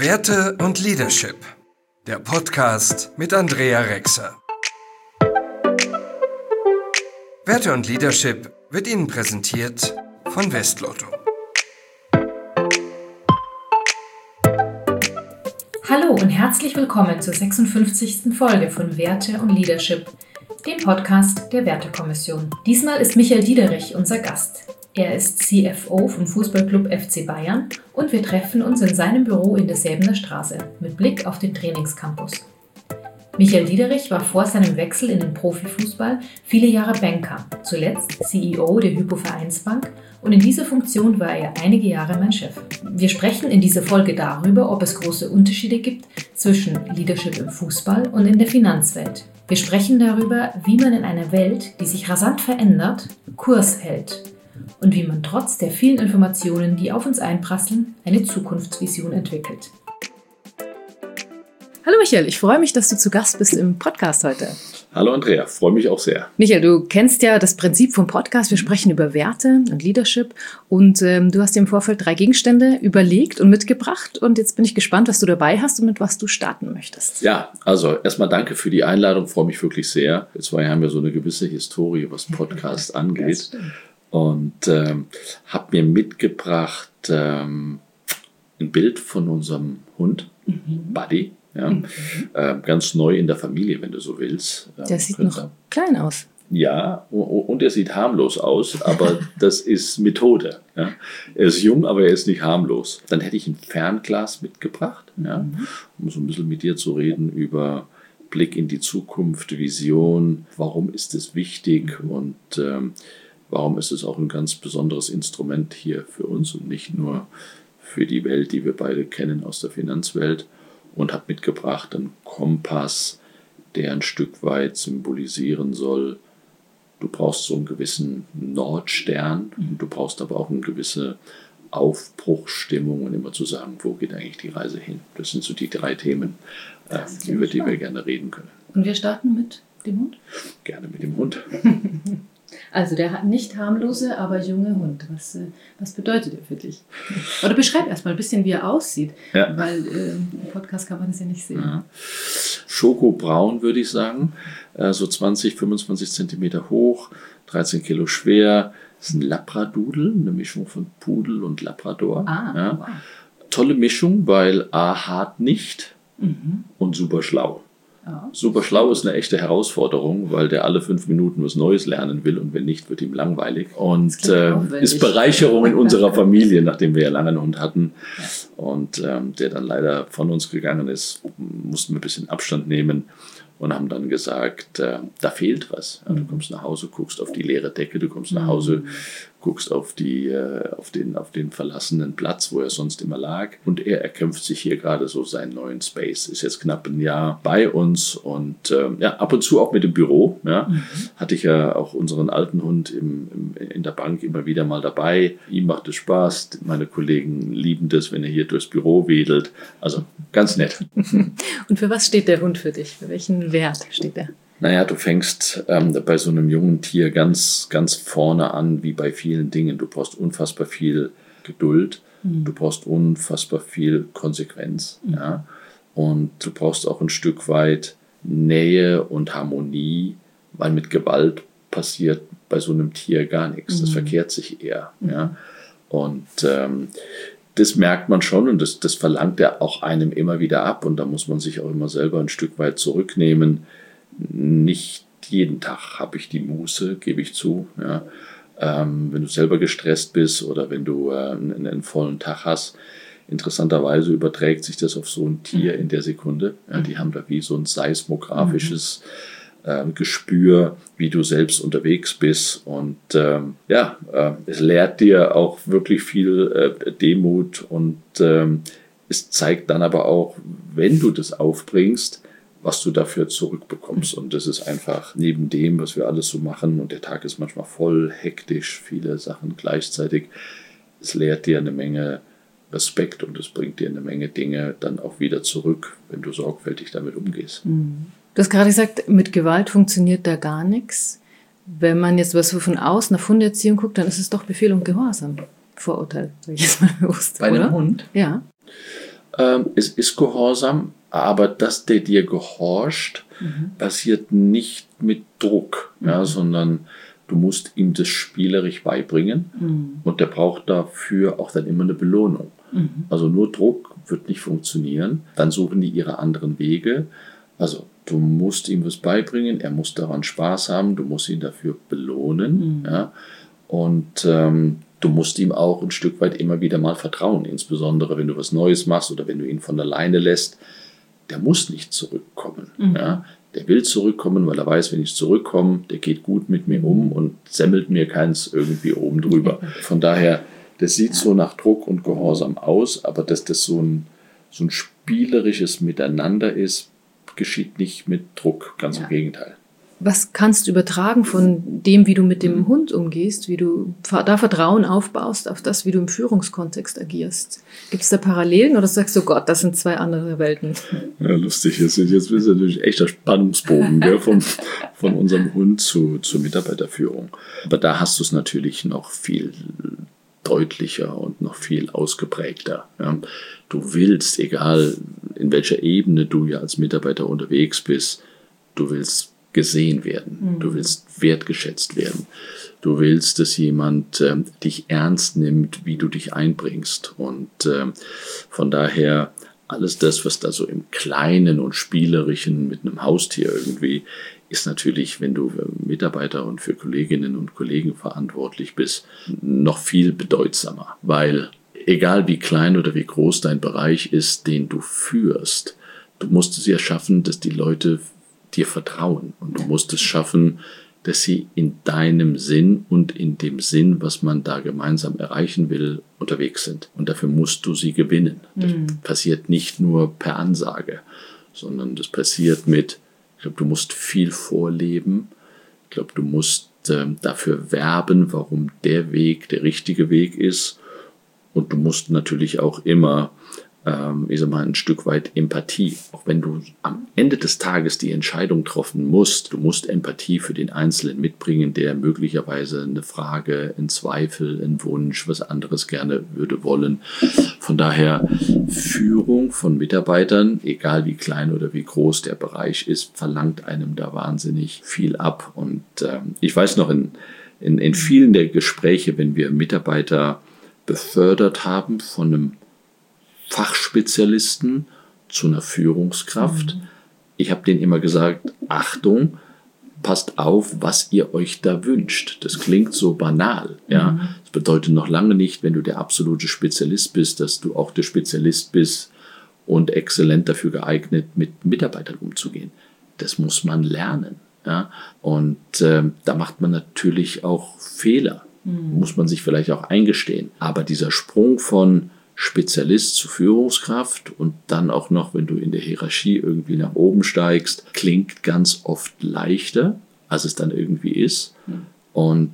Werte und Leadership, der Podcast mit Andrea Rexer. Werte und Leadership wird Ihnen präsentiert von Westlotto. Hallo und herzlich willkommen zur 56. Folge von Werte und Leadership, dem Podcast der Wertekommission. Diesmal ist Michael Diederich unser Gast. Er ist CFO vom Fußballclub FC Bayern und wir treffen uns in seinem Büro in der Säbener Straße mit Blick auf den Trainingscampus. Michael Diederich war vor seinem Wechsel in den Profifußball viele Jahre Banker, zuletzt CEO der Hypo Vereinsbank, und in dieser Funktion war er einige Jahre mein Chef. Wir sprechen in dieser Folge darüber, ob es große Unterschiede gibt zwischen Leadership im Fußball und in der Finanzwelt. Wir sprechen darüber, wie man in einer Welt, die sich rasant verändert, Kurs hält und wie man trotz der vielen Informationen, die auf uns einprasseln, eine Zukunftsvision entwickelt. Hallo Michael, ich freue mich, dass du zu Gast bist im Podcast heute. Hallo Andrea, freue mich auch sehr. Michael, du kennst ja das Prinzip vom Podcast. Wir sprechen über Werte und Leadership und du hast dir im Vorfeld 3 Gegenstände überlegt und mitgebracht und jetzt bin ich gespannt, was du dabei hast und mit was du starten möchtest. Ja, also erstmal danke für die Einladung, freue mich wirklich sehr. Wir zwei haben ja so eine gewisse Historie, was Podcast angeht und habe mir mitgebracht ein Bild von unserem Hund, Buddy. Ja, ganz neu in der Familie, wenn du so willst. Der sieht noch klein aus. Ja, und er sieht harmlos aus, aber das ist Methode. Ja. Er ist jung, aber er ist nicht harmlos. Dann hätte ich ein Fernglas mitgebracht, ja, um so ein bisschen mit dir zu reden über Blick in die Zukunft, Vision, warum ist es wichtig und warum ist es auch ein ganz besonderes Instrument hier für uns und nicht nur für die Welt, die wir beide kennen aus der Finanzwelt. Und habe mitgebracht einen Kompass, der ein Stück weit symbolisieren soll, du brauchst so einen gewissen Nordstern, du brauchst aber auch eine gewisse Aufbruchsstimmung und immer zu sagen, wo geht eigentlich die Reise hin? Das sind so die 3 Themen, über die wir gerne reden können. Und wir starten mit dem Hund? Gerne mit dem Hund. Also der nicht harmlose, aber junge Hund. Was bedeutet er für dich? Oder beschreib erstmal ein bisschen, wie er aussieht, weil im Podcast kann man das ja nicht sehen. Ja. Schokobraun würde ich sagen, so 20, 25 Zentimeter hoch, 13 Kilo schwer. Das ist ein Labradoodle, eine Mischung von Pudel und Labrador. Wow. Tolle Mischung, weil A hart nicht und super schlau. Super schlau ist eine echte Herausforderung, weil der alle 5 Minuten was Neues lernen will und wenn nicht, wird ihm langweilig. Und ist Bereicherung in unserer Familie, nachdem wir ja lange einen Hund hatten und der dann leider von uns gegangen ist, mussten wir ein bisschen Abstand nehmen und haben dann gesagt, da fehlt was. Ja, du kommst nach Hause, guckst auf die leere Decke, du kommst nach Hause, guckst auf den verlassenen Platz, wo er sonst immer lag. Und er erkämpft sich hier gerade so seinen neuen Space. Ist jetzt knapp ein Jahr bei uns und ab und zu auch mit dem Büro. Ja. Hatte ich ja auch unseren alten Hund in der Bank immer wieder mal dabei. Ihm macht es Spaß. Meine Kollegen lieben das, wenn er hier durchs Büro wedelt. Also ganz nett. Und für was steht der Hund für dich? Für welchen Wert steht er? Naja, du fängst bei so einem jungen Tier ganz, ganz vorne an, wie bei vielen Dingen. Du brauchst unfassbar viel Geduld, du brauchst unfassbar viel Konsequenz, ja? Und du brauchst auch ein Stück weit Nähe und Harmonie, weil mit Gewalt passiert bei so einem Tier gar nichts. Das verkehrt sich eher. Ja? Und das merkt man schon und das verlangt er auch einem immer wieder ab und da muss man sich auch immer selber ein Stück weit zurücknehmen. Nicht jeden Tag habe ich die Muße, gebe ich zu. Ja. Wenn du selber gestresst bist oder wenn du einen vollen Tag hast, interessanterweise überträgt sich das auf so ein Tier in der Sekunde. Ja, die haben da wie so ein seismografisches Gespür, wie du selbst unterwegs bist. Und es lehrt dir auch wirklich viel Demut und es zeigt dann aber auch, wenn du das aufbringst, was du dafür zurückbekommst. Und das ist einfach neben dem, was wir alles so machen, und der Tag ist manchmal voll hektisch, viele Sachen gleichzeitig, es lehrt dir eine Menge Respekt und es bringt dir eine Menge Dinge dann auch wieder zurück, wenn du sorgfältig damit umgehst. Du hast gerade gesagt, mit Gewalt funktioniert da gar nichts. Wenn man jetzt was so von außen auf Hundeerziehung guckt, dann ist es doch Befehl und Gehorsam. Vorurteil, sage ich jetzt mal bewusst. Bei dem Hund? Ja. Es ist Gehorsam, aber dass der dir gehorcht, passiert nicht mit Druck, ja, sondern du musst ihm das spielerisch beibringen und der braucht dafür auch dann immer eine Belohnung. Also nur Druck wird nicht funktionieren. Dann suchen die ihre anderen Wege. Also du musst ihm was beibringen, er muss daran Spaß haben, du musst ihn dafür belohnen. Ja? Und du musst ihm auch ein Stück weit immer wieder mal vertrauen, insbesondere wenn du was Neues machst oder wenn du ihn von alleine lässt. Der muss nicht zurückkommen. Ja? Der will zurückkommen, weil er weiß, wenn ich zurückkomme, der geht gut mit mir um und semmelt mir keins irgendwie oben drüber. Von daher, das sieht so nach Druck und Gehorsam aus, aber dass das so ein spielerisches Miteinander ist, geschieht nicht mit Druck, ganz im Gegenteil. Was kannst du übertragen von dem, wie du mit dem Hund umgehst, wie du da Vertrauen aufbaust auf das, wie du im Führungskontext agierst? Gibt es da Parallelen oder sagst du, Gott, das sind zwei andere Welten? Ja, lustig. Jetzt ist natürlich echt der Spannungsbogen gell, von unserem Hund zur Mitarbeiterführung. Aber da hast du es natürlich noch viel deutlicher und noch viel ausgeprägter. Ja. Du willst, egal in welcher Ebene du ja als Mitarbeiter unterwegs bist, du willst gesehen werden, du willst wertgeschätzt werden, du willst, dass jemand dich ernst nimmt, wie du dich einbringst und von daher alles das, was da so im Kleinen und Spielerischen mit einem Haustier irgendwie ist natürlich, wenn du für Mitarbeiter und für Kolleginnen und Kollegen verantwortlich bist, noch viel bedeutsamer, weil egal wie klein oder wie groß dein Bereich ist, den du führst, du musst es ja schaffen, dass die Leute dir vertrauen und du musst es schaffen, dass sie in deinem Sinn und in dem Sinn, was man da gemeinsam erreichen will, unterwegs sind. Und dafür musst du sie gewinnen. Das passiert nicht nur per Ansage, sondern das passiert ich glaube, du musst viel vorleben. Ich glaube, du musst dafür werben, warum der Weg der richtige Weg ist. Und du musst natürlich auch immer ein Stück weit Empathie. Auch wenn du am Ende des Tages die Entscheidung treffen musst, du musst Empathie für den Einzelnen mitbringen, der möglicherweise eine Frage, einen Zweifel, einen Wunsch, was anderes gerne würde wollen. Von daher Führung von Mitarbeitern, egal wie klein oder wie groß der Bereich ist, verlangt einem da wahnsinnig viel ab. Und ich weiß noch, in vielen der Gespräche, wenn wir Mitarbeiter befördert haben von einem Fachspezialisten zu einer Führungskraft. Ich habe denen immer gesagt, Achtung, passt auf, was ihr euch da wünscht. Das klingt so banal. Ja? Das bedeutet noch lange nicht, wenn du der absolute Spezialist bist, dass du auch der Spezialist bist und exzellent dafür geeignet, mit Mitarbeitern umzugehen. Das muss man lernen. Ja? Und da macht man natürlich auch Fehler. Muss man sich vielleicht auch eingestehen. Aber dieser Sprung von Spezialist zu Führungskraft und dann auch noch, wenn du in der Hierarchie irgendwie nach oben steigst, klingt ganz oft leichter, als es dann irgendwie ist. Und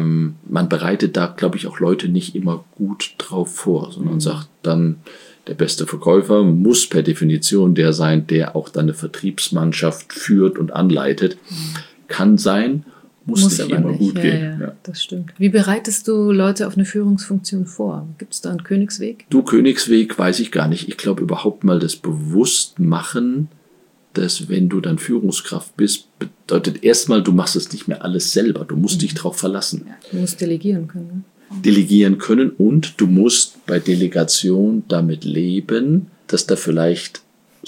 man bereitet da, glaube ich, auch Leute nicht immer gut drauf vor, sondern sagt dann, der beste Verkäufer muss per Definition der sein, der auch dann eine Vertriebsmannschaft führt und anleitet. Kann sein, muss nicht immer gut gehen. Ja, das stimmt. Wie bereitest du Leute auf eine Führungsfunktion vor? Gibt es da einen Königsweg? Königsweg weiß ich gar nicht. Ich glaube überhaupt mal das Bewusstmachen, dass wenn du dann Führungskraft bist, bedeutet erstmal, du machst es nicht mehr alles selber. Du musst dich darauf verlassen. Ja, du musst delegieren können. Ne? Delegieren können und du musst bei Delegation damit leben, dass da vielleicht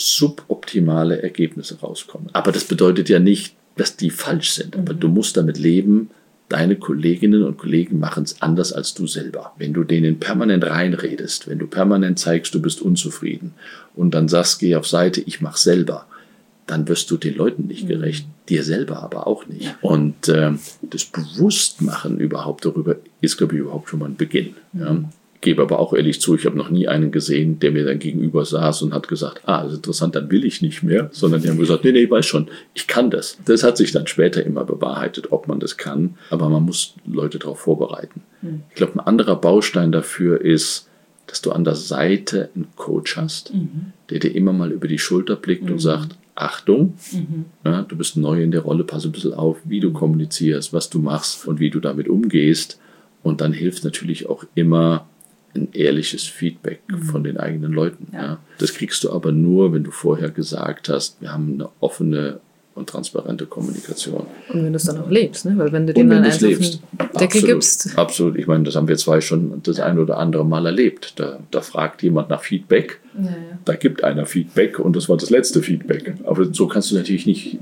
suboptimale Ergebnisse rauskommen. Aber das bedeutet ja nicht, dass die falsch sind. Aber du musst damit leben, deine Kolleginnen und Kollegen machen es anders als du selber. Wenn du denen permanent reinredest, wenn du permanent zeigst, du bist unzufrieden und dann sagst, geh auf Seite, ich mach selber, dann wirst du den Leuten nicht gerecht, dir selber aber auch nicht. Und das Bewusstmachen überhaupt darüber ist, glaube ich, überhaupt schon mal ein Beginn. Ja. Ich gebe aber auch ehrlich zu, ich habe noch nie einen gesehen, der mir dann gegenüber saß und hat gesagt, das ist interessant, dann will ich nicht mehr, sondern die haben gesagt, nee, ich weiß schon, ich kann das. Das hat sich dann später immer bewahrheitet, ob man das kann, aber man muss Leute darauf vorbereiten. Ich glaube, ein anderer Baustein dafür ist, dass du an der Seite einen Coach hast, der dir immer mal über die Schulter blickt und sagt, Achtung, ja, du bist neu in der Rolle, pass ein bisschen auf, wie du kommunizierst, was du machst und wie du damit umgehst. Und dann hilft natürlich auch immer ein ehrliches Feedback von den eigenen Leuten. Ja. Das kriegst du aber nur, wenn du vorher gesagt hast, wir haben eine offene und transparente Kommunikation. Und wenn du es dann auch lebst, ne? Weil wenn du dem dann eins auf den Deckel gibst. Absolut. Ich meine, das haben wir zwei schon das ein oder andere Mal erlebt. Da fragt jemand nach Feedback. Da gibt einer Feedback und das war das letzte Feedback. Aber so kannst du natürlich nicht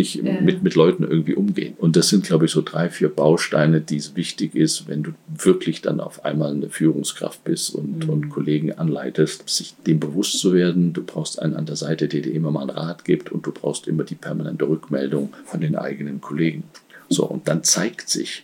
mit Leuten irgendwie umgehen. Und das sind, glaube ich, so 3, 4 Bausteine, die es wichtig ist, wenn du wirklich dann auf einmal eine Führungskraft bist und Kollegen anleitest, sich dem bewusst zu werden. Du brauchst einen an der Seite, der dir immer mal einen Rat gibt und du brauchst immer die permanente Rückmeldung von den eigenen Kollegen. So, und dann zeigt sich,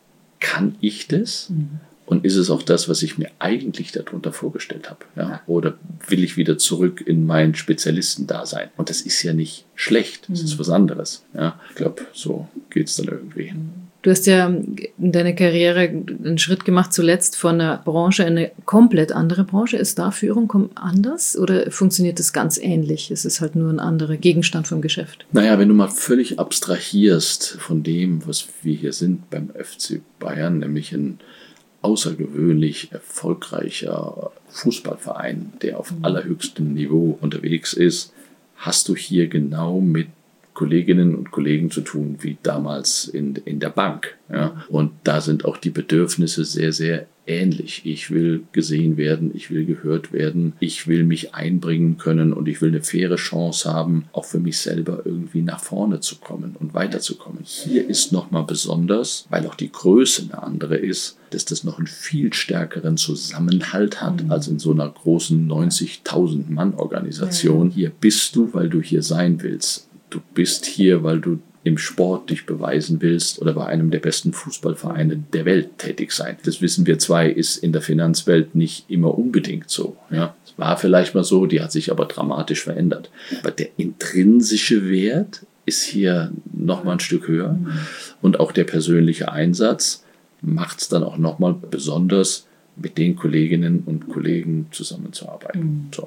kann ich das? Und ist es auch das, was ich mir eigentlich darunter vorgestellt habe? Ja? Oder will ich wieder zurück in mein Spezialistendasein? Und das ist ja nicht schlecht, das ist was anderes. Ja? Ich glaube, so geht es dann irgendwie. Du hast ja in deiner Karriere einen Schritt gemacht, zuletzt von einer Branche in eine komplett andere Branche. Ist da Führung anders oder funktioniert das ganz ähnlich? Es ist halt nur ein anderer Gegenstand vom Geschäft. Naja, wenn du mal völlig abstrahierst von dem, was wir hier sind beim FC Bayern, nämlich ein außergewöhnlich erfolgreicher Fußballverein, der auf allerhöchstem Niveau unterwegs ist, hast du hier genau mit Kolleginnen und Kollegen zu tun, wie damals in der Bank. Ja? Und da sind auch die Bedürfnisse sehr, sehr ähnlich. Ich will gesehen werden, ich will gehört werden, ich will mich einbringen können und ich will eine faire Chance haben, auch für mich selber irgendwie nach vorne zu kommen und weiterzukommen. Hier ist nochmal besonders, weil auch die Größe eine andere ist, dass das noch einen viel stärkeren Zusammenhalt hat als in so einer großen 90.000 Mann Organisation. Hier bist du, weil du hier sein willst. Du bist hier, weil du im Sport dich beweisen willst oder bei einem der besten Fußballvereine der Welt tätig sein. Das wissen wir zwei, ist in der Finanzwelt nicht immer unbedingt so. Ja, es war vielleicht mal so, die hat sich aber dramatisch verändert. Aber der intrinsische Wert ist hier noch mal ein Stück höher und auch der persönliche Einsatz macht es dann auch noch mal besonders, mit den Kolleginnen und Kollegen zusammenzuarbeiten. So.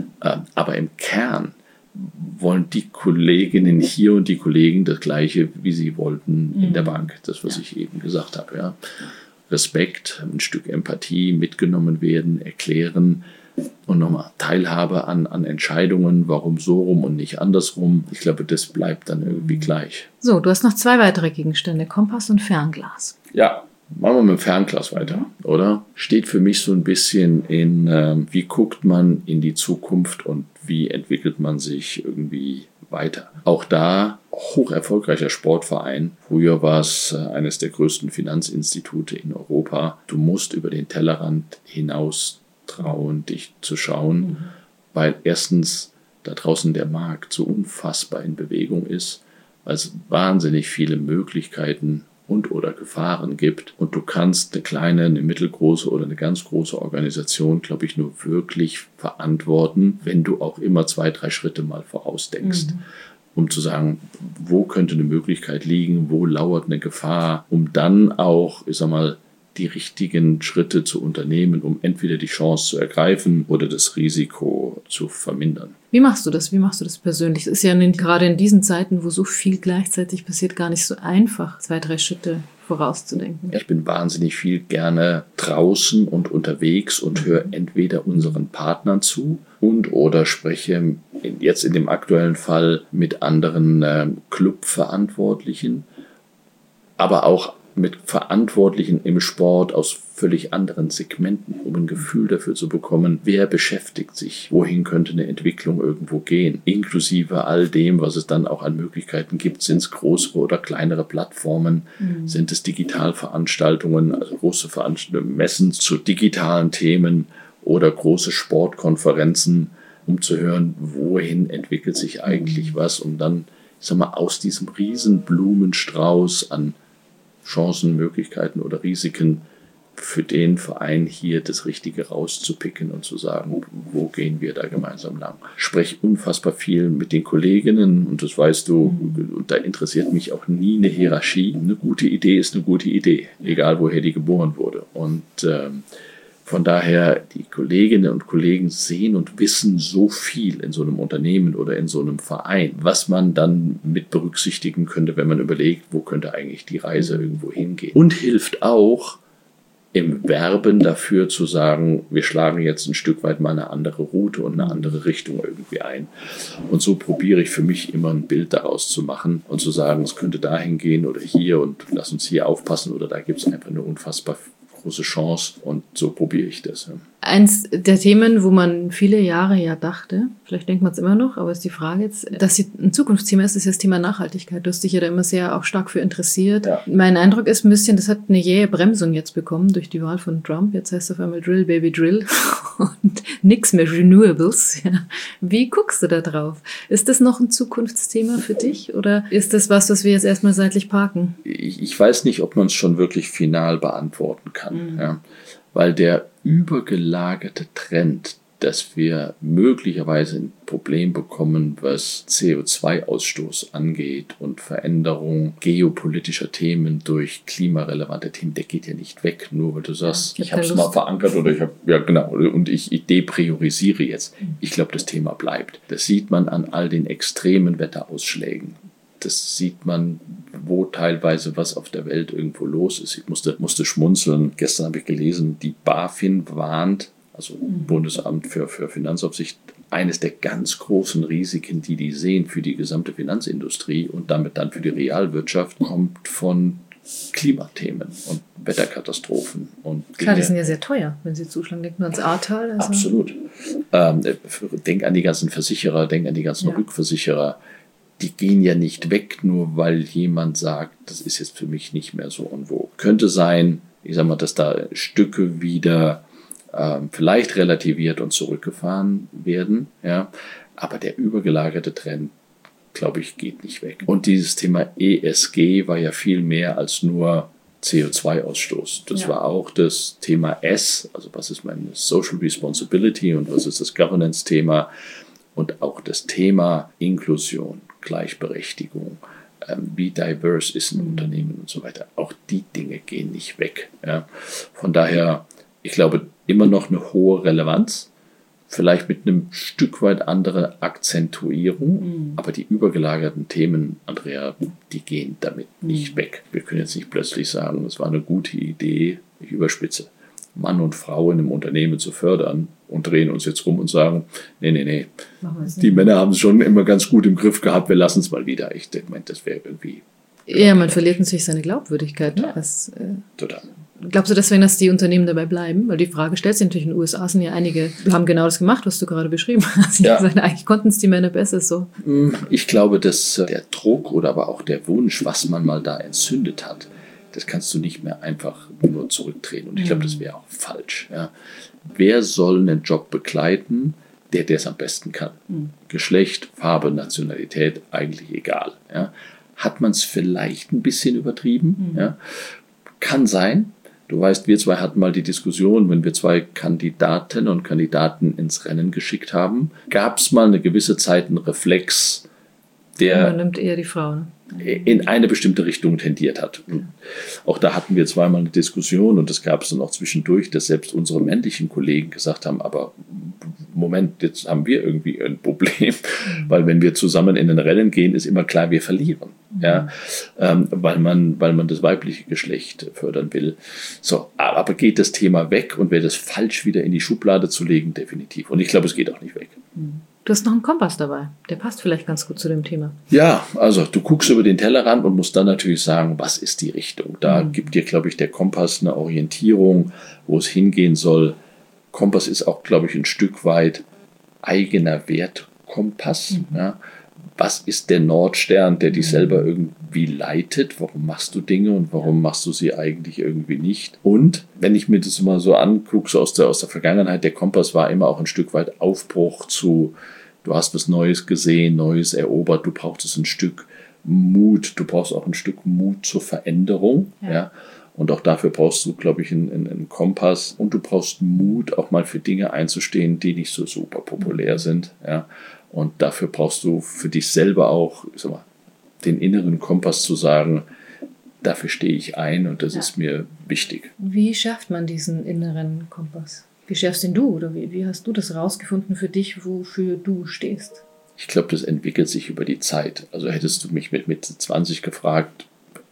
Aber im Kern wollen die Kolleginnen hier und die Kollegen das Gleiche, wie sie wollten in der Bank. Das, was ich eben gesagt habe. Ja. Respekt, ein Stück Empathie, mitgenommen werden, erklären und nochmal Teilhabe an Entscheidungen, warum so rum und nicht andersrum. Ich glaube, das bleibt dann irgendwie gleich. So, du hast noch 2 weitere Gegenstände, Kompass und Fernglas. Ja. Machen wir mit dem Fernglas weiter, oder? Steht für mich so ein bisschen in, wie guckt man in die Zukunft und wie entwickelt man sich irgendwie weiter. Auch da hoch erfolgreicher Sportverein. Früher war es eines der größten Finanzinstitute in Europa. Du musst über den Tellerrand hinaus trauen, dich zu schauen, weil erstens da draußen der Markt so unfassbar in Bewegung ist, weil es wahnsinnig viele Möglichkeiten und oder Gefahren gibt. Und du kannst eine kleine, eine mittelgroße oder eine ganz große Organisation, glaube ich, nur wirklich verantworten, wenn du auch immer 2, 3 Schritte mal vorausdenkst. Um zu sagen, wo könnte eine Möglichkeit liegen, wo lauert eine Gefahr, um dann auch, ich sag mal, die richtigen Schritte zu unternehmen, um entweder die Chance zu ergreifen oder das Risiko zu vermindern. Wie machst du das? Wie machst du das persönlich? Es ist ja gerade in diesen Zeiten, wo so viel gleichzeitig passiert, gar nicht so einfach, 2, 3 Schritte vorauszudenken. Ich bin wahnsinnig viel gerne draußen und unterwegs und höre entweder unseren Partnern zu und oder spreche jetzt in dem aktuellen Fall mit anderen Clubverantwortlichen, aber auch mit Verantwortlichen im Sport aus völlig anderen Segmenten, um ein Gefühl dafür zu bekommen, wer beschäftigt sich, wohin könnte eine Entwicklung irgendwo gehen, inklusive all dem, was es dann auch an Möglichkeiten gibt. Sind es größere oder kleinere Plattformen, sind es Digitalveranstaltungen, also große Messen zu digitalen Themen oder große Sportkonferenzen, um zu hören, wohin entwickelt sich eigentlich was, um dann, ich sag mal, aus diesem riesen Blumenstrauß an Chancen, Möglichkeiten oder Risiken für den Verein hier das Richtige rauszupicken und zu sagen, wo gehen wir da gemeinsam lang. Spreche unfassbar viel mit den Kolleginnen und das weißt du, und da interessiert mich auch nie eine Hierarchie. Eine gute Idee ist eine gute Idee, egal woher die geboren wurde. Und von daher, die Kolleginnen und Kollegen sehen und wissen so viel in so einem Unternehmen oder in so einem Verein, was man dann mit berücksichtigen könnte, wenn man überlegt, wo könnte eigentlich die Reise irgendwo hingehen. Und hilft auch, im Werben dafür zu sagen, wir schlagen jetzt ein Stück weit mal eine andere Route und eine andere Richtung irgendwie ein. Und so probiere ich für mich immer ein Bild daraus zu machen und zu sagen, es könnte dahin gehen oder hier und lass uns hier aufpassen oder da gibt es einfach eine unfassbar große Chance und so probiere ich das. Ja. Eins der Themen, wo man viele Jahre ja dachte, vielleicht denkt man es immer noch, aber ist die Frage jetzt, dass sie ein Zukunftsthema ist das Thema Nachhaltigkeit. Du hast dich ja da immer sehr auch stark für interessiert. Ja. Mein Eindruck ist ein bisschen, das hat eine jähe Bremsung jetzt bekommen durch die Wahl von Trump. Jetzt heißt es auf einmal Drill, Baby, Drill und nix mehr Renewables. Ja. Wie guckst du da drauf? Ist das noch ein Zukunftsthema für dich oder ist das was wir jetzt erstmal seitlich parken? Ich weiß nicht, ob man es schon wirklich final beantworten kann. Ja, weil der übergelagerte Trend, dass wir möglicherweise ein Problem bekommen, was CO2-Ausstoß angeht und Veränderung geopolitischer Themen durch klimarelevante Themen, der geht ja nicht weg, nur weil du sagst, ich habe es mal verankert oder ich depriorisiere jetzt. Ich glaube, das Thema bleibt. Das sieht man an all den extremen Wetterausschlägen. Das sieht man, wo teilweise was auf der Welt irgendwo los ist. Ich musste schmunzeln. Gestern habe ich gelesen, die BaFin warnt, also Bundesamt für Finanzaufsicht, eines der ganz großen Risiken, die sehen für die gesamte Finanzindustrie und damit dann für die Realwirtschaft, kommt von Klimathemen und Wetterkatastrophen. Klar, die sind ja sehr teuer, wenn sie zuschlagen. Denk nur ans Ahrtal. Also. Absolut. Denk an die ganzen Versicherer, denk an die ganzen Rückversicherer. Die gehen ja nicht weg, nur weil jemand sagt, das ist jetzt für mich nicht mehr so en vogue. Könnte sein, ich sag mal, dass da Stücke wieder vielleicht relativiert und zurückgefahren werden, ja, aber der übergelagerte Trend, glaube ich, geht nicht weg. Und dieses Thema ESG war ja viel mehr als nur CO2-Ausstoß. Das war auch das Thema S, also was ist meine Social Responsibility und was ist das Governance-Thema und auch das Thema Inklusion. Gleichberechtigung, wie diverse ist ein Unternehmen und so weiter. Auch die Dinge gehen nicht weg. Ja. Von daher, ich glaube, immer noch eine hohe Relevanz, vielleicht mit einem Stück weit andere Akzentuierung, aber die übergelagerten Themen, Andrea, die gehen damit nicht weg. Wir können jetzt nicht plötzlich sagen, es war eine gute Idee, ich überspitze, Mann und Frau in einem Unternehmen zu fördern und drehen uns jetzt rum und sagen, nee, die Männer haben es schon immer ganz gut im Griff gehabt, wir lassen es mal wieder. Ich denke, das wäre irgendwie... Ja, man verliert natürlich seine Glaubwürdigkeit. Ne? Total. Glaubst du deswegen, dass die Unternehmen dabei bleiben? Weil die Frage stellt sich natürlich, in den USA sind ja einige, haben genau das gemacht, was du gerade beschrieben hast. Gesagt, eigentlich konnten es die Männer besser so. Ich glaube, dass der Druck oder aber auch der Wunsch, was man mal da entzündet hat, das kannst du nicht mehr einfach nur zurückdrehen. Und ich glaube, das wäre auch falsch. Ja. Wer soll einen Job begleiten, der es am besten kann? Geschlecht, Farbe, Nationalität, eigentlich egal. Ja. Hat man es vielleicht ein bisschen übertrieben? Ja. Kann sein. Du weißt, wir zwei hatten mal die Diskussion, wenn wir zwei Kandidaten und Kandidaten ins Rennen geschickt haben, gab es mal eine gewisse Zeit einen Reflex, der man nimmt eher die Frauen. In eine bestimmte Richtung tendiert hat. Und auch da hatten wir zweimal eine Diskussion und das gab es dann auch zwischendurch, dass selbst unsere männlichen Kollegen gesagt haben, aber Moment, jetzt haben wir irgendwie ein Problem, weil wenn wir zusammen in den Rennen gehen, ist immer klar, wir verlieren, ja, weil man das weibliche Geschlecht fördern will. So, aber geht das Thema weg und wäre das falsch, wieder in die Schublade zu legen? Definitiv. Und ich glaube, es geht auch nicht weg. Du hast noch einen Kompass dabei. Der passt vielleicht ganz gut zu dem Thema. Ja, also du guckst über den Tellerrand und musst dann natürlich sagen, was ist die Richtung? Da gibt dir, glaube ich, der Kompass eine Orientierung, wo es hingehen soll. Kompass ist auch, glaube ich, ein Stück weit eigener Wertkompass. Ja. Was ist der Nordstern, der dich selber irgendwie leitet? Warum machst du Dinge und warum machst du sie eigentlich irgendwie nicht? Und wenn ich mir das mal so angucke, so aus der Vergangenheit, der Kompass war immer auch ein Stück weit Aufbruch zu, du hast was Neues gesehen, Neues erobert, du brauchst ein Stück Mut, du brauchst auch ein Stück Mut zur Veränderung. Ja. Und auch dafür brauchst du, glaube ich, einen Kompass. Und du brauchst Mut, auch mal für Dinge einzustehen, die nicht so super populär sind. Ja. Und dafür brauchst du für dich selber auch, ich sag mal, den inneren Kompass zu sagen, dafür stehe ich ein und das ist mir wichtig. Wie schafft man diesen inneren Kompass? Wie schaffst denn du oder wie hast du das rausgefunden für dich, wofür du stehst? Ich glaube, das entwickelt sich über die Zeit. Also hättest du mich mit Mitte 20 gefragt,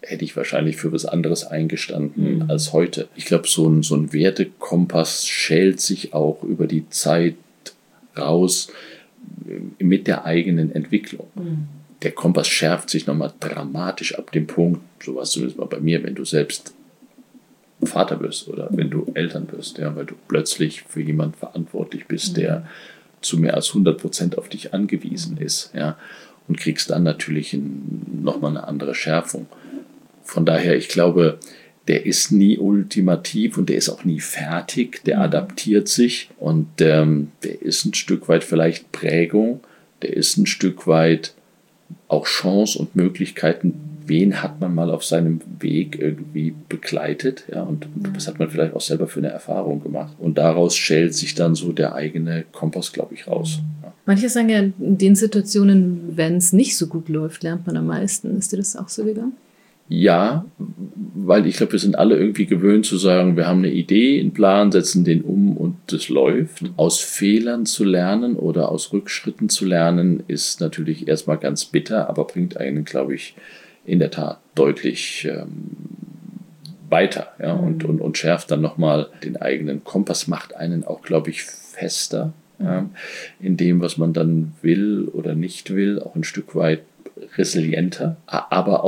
hätte ich wahrscheinlich für was anderes eingestanden als heute. Ich glaube, so ein Wertekompass schält sich auch über die Zeit raus mit der eigenen Entwicklung. Der Kompass schärft sich nochmal dramatisch ab dem Punkt, so war es zumindest mal bei mir, wenn du selbst Vater wirst oder wenn du Eltern wirst, ja, weil du plötzlich für jemanden verantwortlich bist, der zu mehr als 100% auf dich angewiesen ist, ja, und kriegst dann natürlich nochmal eine andere Schärfung. Von daher, ich glaube, der ist nie ultimativ und der ist auch nie fertig, der adaptiert sich und der ist ein Stück weit vielleicht Prägung, der ist ein Stück weit auch Chance und Möglichkeiten, wen hat man mal auf seinem Weg irgendwie begleitet, ja, und was hat man vielleicht auch selber für eine Erfahrung gemacht. Und daraus schält sich dann so der eigene Kompass, glaube ich, raus. Ja. Manche sagen ja, in den Situationen, wenn es nicht so gut läuft, lernt man am meisten. Ist dir das auch so gegangen? Ja, weil ich glaube, wir sind alle irgendwie gewöhnt zu sagen, wir haben eine Idee, einen Plan, setzen den um und das läuft. Aus Fehlern zu lernen oder aus Rückschritten zu lernen, ist natürlich erstmal ganz bitter, aber bringt einen, glaube ich, in der Tat deutlich weiter, ja, und schärft dann nochmal den eigenen Kompass, macht einen auch, glaube ich, fester in dem, was man dann will oder nicht will, auch ein Stück weit resilienter, aber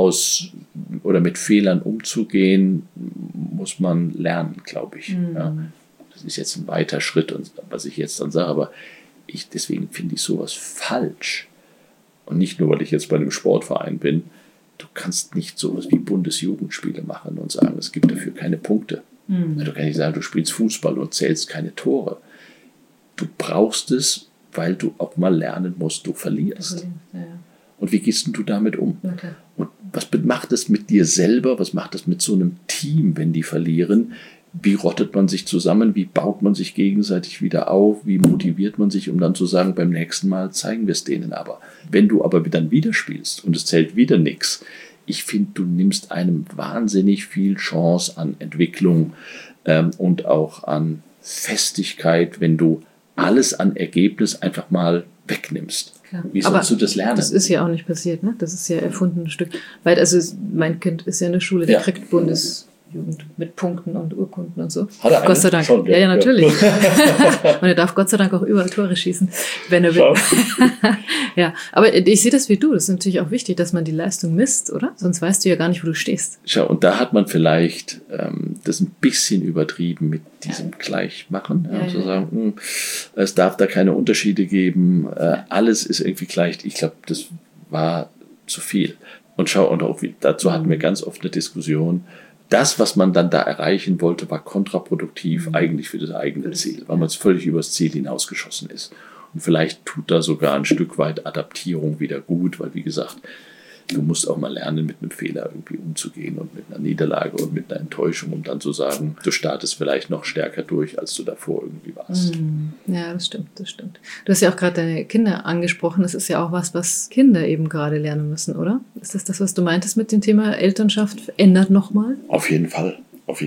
mit Fehlern umzugehen, muss man lernen, glaube ich. Ja. Das ist jetzt ein weiter Schritt, was ich jetzt dann sage, aber deswegen finde ich sowas falsch. Und nicht nur, weil ich jetzt bei einem Sportverein bin. Du kannst nicht sowas wie Bundesjugendspiele machen und sagen, es gibt dafür keine Punkte. Du kannst nicht sagen, du spielst Fußball und zählst keine Tore. Du brauchst es, weil du auch mal lernen musst, du verlierst. Ja. Und wie gehst du damit um? Okay. Und was macht es mit dir selber? Was macht es mit so einem Team, wenn die verlieren? Wie rottet man sich zusammen? Wie baut man sich gegenseitig wieder auf? Wie motiviert man sich, um dann zu sagen, beim nächsten Mal zeigen wir es denen aber. Wenn du aber dann wieder spielst und es zählt wieder nichts, ich finde, du nimmst einem wahnsinnig viel Chance an Entwicklung und auch an Festigkeit, wenn du alles an Ergebnis einfach mal wegnimmst. Klar. Wie sollst du das lernen? Das ist ja auch nicht passiert, ne? Das ist ja erfunden ein Stück. Weil, also mein Kind ist ja in der Schule, der kriegt Bundesjugend mit Punkten und Urkunden und so. Hat er Gott sei Dank. Schon, ja, natürlich. Und er darf Gott sei Dank auch überall Tore schießen, wenn er will. Ja, aber ich sehe das wie du. Das ist natürlich auch wichtig, dass man die Leistung misst, oder? Sonst weißt du ja gar nicht, wo du stehst. Schau, und da hat man vielleicht das ein bisschen übertrieben mit diesem Gleichmachen. Ja, zu sagen, es darf da keine Unterschiede geben, alles ist irgendwie gleich. Ich glaube, das war zu viel. Und schau, und auch dazu hatten wir ganz oft eine Diskussion. Das, was man dann da erreichen wollte, war kontraproduktiv eigentlich für das eigene Ziel, weil man es völlig übers Ziel hinausgeschossen ist. Und vielleicht tut da sogar ein Stück weit Adaptierung wieder gut, weil, wie gesagt, du musst auch mal lernen, mit einem Fehler irgendwie umzugehen und mit einer Niederlage und mit einer Enttäuschung, um dann zu sagen, du startest vielleicht noch stärker durch, als du davor irgendwie warst. Ja, das stimmt. Du hast ja auch gerade deine Kinder angesprochen. Das ist ja auch was Kinder eben gerade lernen müssen, oder? Ist das, was du meintest mit dem Thema Elternschaft, ändert nochmal? Auf jeden Fall.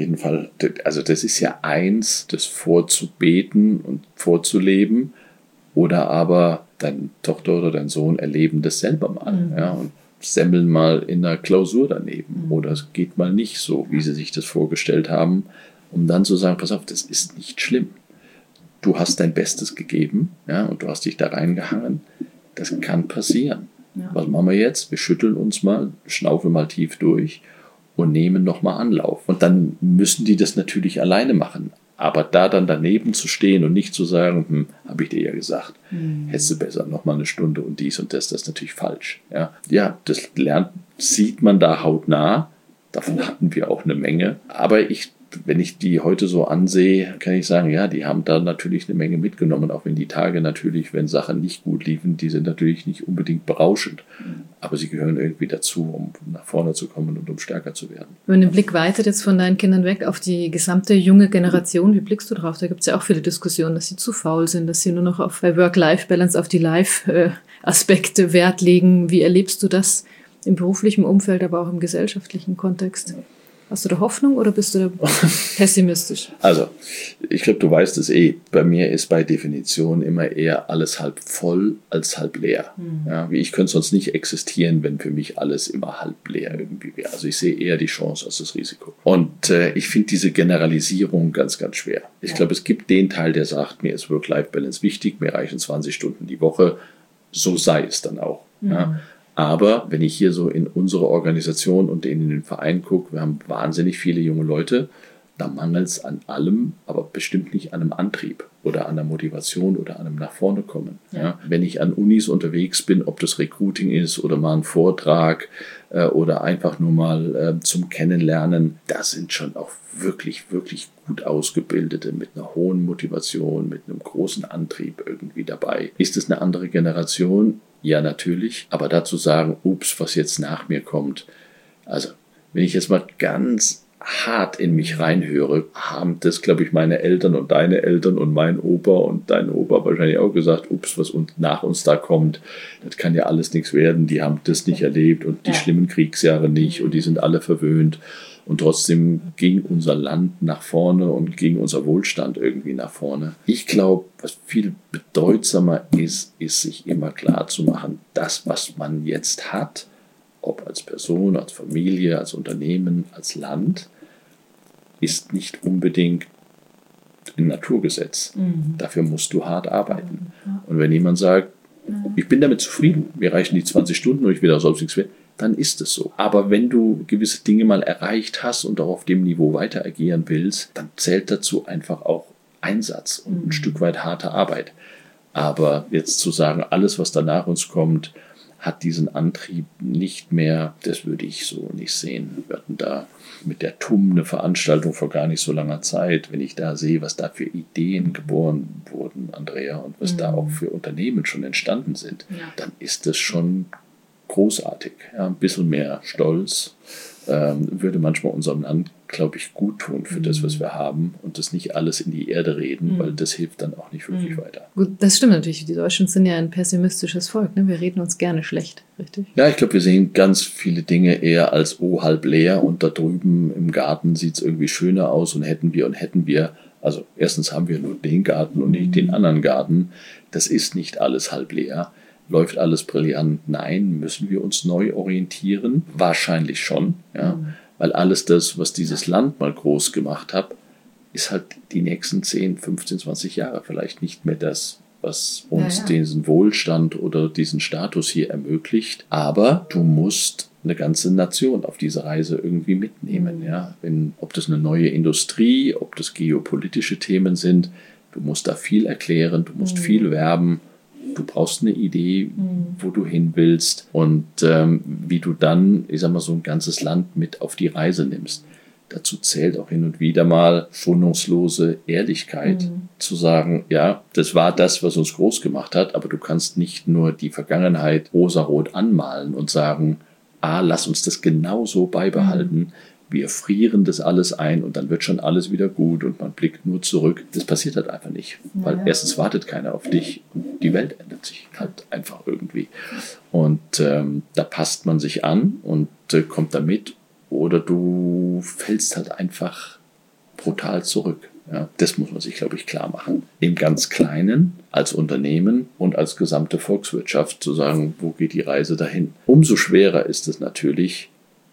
Also das ist ja eins, das vorzubeten und vorzuleben, oder aber deine Tochter oder dein Sohn erleben das selber mal, ja, und semmeln mal in einer Klausur daneben oder es geht mal nicht so, wie sie sich das vorgestellt haben, um dann zu sagen, pass auf, das ist nicht schlimm. Du hast dein Bestes gegeben, ja, und du hast dich da reingehangen. Das kann passieren. Ja. Was machen wir jetzt? Wir schütteln uns mal, schnaufen mal tief durch und nehmen nochmal Anlauf. Und dann müssen die das natürlich alleine machen. Aber da dann daneben zu stehen und nicht zu sagen, habe ich dir ja gesagt, hättest du besser noch mal eine Stunde und dies und das ist natürlich falsch. Ja, das sieht man da hautnah. Davon hatten wir auch eine Menge. Aber wenn ich die heute so ansehe, kann ich sagen, ja, die haben da natürlich eine Menge mitgenommen, auch wenn die Tage natürlich, wenn Sachen nicht gut liefen, die sind natürlich nicht unbedingt berauschend. Aber sie gehören irgendwie dazu, um nach vorne zu kommen und um stärker zu werden. Wenn den Blick weitet jetzt von deinen Kindern weg auf die gesamte junge Generation, wie blickst du drauf? Da gibt es ja auch viele Diskussionen, dass sie zu faul sind, dass sie nur noch auf Work-Life-Balance, auf die Life-Aspekte Wert legen. Wie erlebst du das im beruflichen Umfeld, aber auch im gesellschaftlichen Kontext? Hast du da Hoffnung oder bist du da pessimistisch? Also, ich glaube, du weißt es eh. Bei mir ist bei Definition immer eher alles halb voll als halb leer. Ja, ich könnte sonst nicht existieren, wenn für mich alles immer halb leer irgendwie wäre. Also ich sehe eher die Chance als das Risiko. Und ich finde diese Generalisierung ganz, ganz schwer. Ich glaube, es gibt den Teil, der sagt, mir ist Work-Life-Balance wichtig, mir reichen 20 Stunden die Woche. So sei es dann auch. Ja. Aber wenn ich hier so in unsere Organisation und in den Verein gucke, wir haben wahnsinnig viele junge Leute, da mangelt es an allem, aber bestimmt nicht an einem Antrieb oder an der Motivation oder an einem nach vorne kommen. Ja. Wenn ich an Unis unterwegs bin, ob das Recruiting ist oder mal ein Vortrag oder einfach nur mal zum Kennenlernen, da sind schon auch wirklich, wirklich gut Ausgebildete mit einer hohen Motivation, mit einem großen Antrieb irgendwie dabei. Ist es eine andere Generation? Ja, natürlich. Aber dazu sagen, ups, was jetzt nach mir kommt. Also, wenn ich jetzt mal ganz hart in mich reinhöre, haben das, glaube ich, meine Eltern und deine Eltern und mein Opa und dein Opa wahrscheinlich auch gesagt, ups, was nach uns da kommt, das kann ja alles nichts werden, die haben das nicht erlebt und die schlimmen Kriegsjahre nicht und die sind alle verwöhnt. Und trotzdem ging unser Land nach vorne und ging unser Wohlstand irgendwie nach vorne. Ich glaube, was viel bedeutsamer ist sich immer klar zu machen, das, was man jetzt hat, ob als Person, als Familie, als Unternehmen, als Land, ist nicht unbedingt ein Naturgesetz. Dafür musst du hart arbeiten. Und wenn jemand sagt, ich bin damit zufrieden, mir reichen die 20 Stunden und ich will auch sonst nichts mehr, dann ist es so. Aber wenn du gewisse Dinge mal erreicht hast und auch auf dem Niveau weiter agieren willst, dann zählt dazu einfach auch Einsatz und ein Stück weit harte Arbeit. Aber jetzt zu sagen, alles, was danach uns kommt, hat diesen Antrieb nicht mehr, das würde ich so nicht sehen. Wir hatten da mit der TUM eine Veranstaltung vor gar nicht so langer Zeit. Wenn ich da sehe, was da für Ideen geboren wurden, Andrea, und was da auch für Unternehmen schon entstanden sind, dann ist das schon großartig. Ja, ein bisschen mehr Stolz würde manchmal unserem Land, glaube ich, gut tun für das, was wir haben und das nicht alles in die Erde reden, weil das hilft dann auch nicht wirklich weiter. Gut, das stimmt natürlich. Die Deutschen sind ja ein pessimistisches Volk. Ne? Wir reden uns gerne schlecht, richtig? Ja, ich glaube, wir sehen ganz viele Dinge eher als halb leer und da drüben im Garten sieht es irgendwie schöner aus und hätten wir. Also erstens haben wir nur den Garten und nicht den anderen Garten. Das ist nicht alles halb leer. Läuft alles brillant? Nein. Müssen wir uns neu orientieren? Wahrscheinlich schon, ja. Weil alles das, was dieses Land mal groß gemacht hat, ist halt die nächsten 10, 15, 20 Jahre vielleicht nicht mehr das, was uns diesen Wohlstand oder diesen Status hier ermöglicht. Aber du musst eine ganze Nation auf diese Reise irgendwie mitnehmen, ja. Ob das eine neue Industrie, ob das geopolitische Themen sind, du musst da viel erklären, du musst viel werben. Du brauchst eine Idee, wo du hin willst und wie du dann, ich sag mal, so ein ganzes Land mit auf die Reise nimmst. Dazu zählt auch hin und wieder mal schonungslose Ehrlichkeit, zu sagen, ja, das war das, was uns groß gemacht hat, aber du kannst nicht nur die Vergangenheit rosarot anmalen und sagen, lass uns das genau so beibehalten. Wir frieren das alles ein und dann wird schon alles wieder gut und man blickt nur zurück. Das passiert halt einfach nicht, weil erstens wartet keiner auf dich und die Welt ändert sich halt einfach irgendwie. Und da passt man sich an und kommt da mit oder du fällst halt einfach brutal zurück. Ja, das muss man sich, glaube ich, klar machen. Im ganz Kleinen, als Unternehmen und als gesamte Volkswirtschaft zu sagen, wo geht die Reise dahin? Umso schwerer ist es natürlich,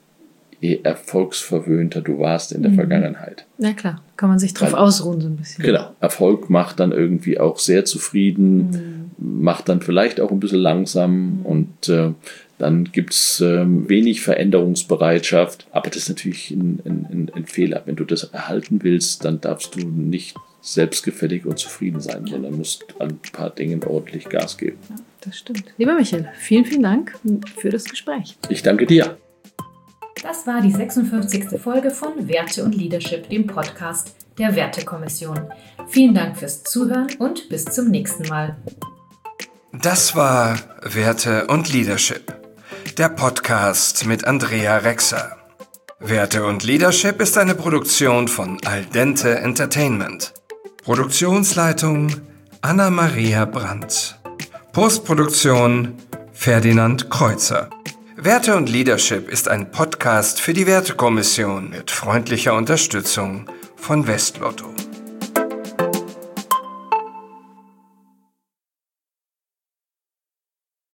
je erfolgsverwöhnter du warst in der Vergangenheit. Ja klar, kann man sich drauf ausruhen so ein bisschen. Genau, Erfolg macht dann irgendwie auch sehr zufrieden, macht dann vielleicht auch ein bisschen langsam und dann gibt's wenig Veränderungsbereitschaft, aber das ist natürlich ein Fehler. Wenn du das erhalten willst, dann darfst du nicht selbstgefällig und zufrieden sein, sondern musst an ein paar Dingen ordentlich Gas geben. Ja, das stimmt. Lieber Michael, vielen, vielen Dank für das Gespräch. Ich danke dir. Das war die 56. Folge von Werte und Leadership, dem Podcast der Wertekommission. Vielen Dank fürs Zuhören und bis zum nächsten Mal. Das war Werte und Leadership, der Podcast mit Andrea Rexer. Werte und Leadership ist eine Produktion von Al Dente Entertainment. Produktionsleitung Anna-Maria Brandt. Postproduktion Ferdinand Kreuzer. Werte und Leadership ist ein Podcast für die Wertekommission mit freundlicher Unterstützung von Westlotto.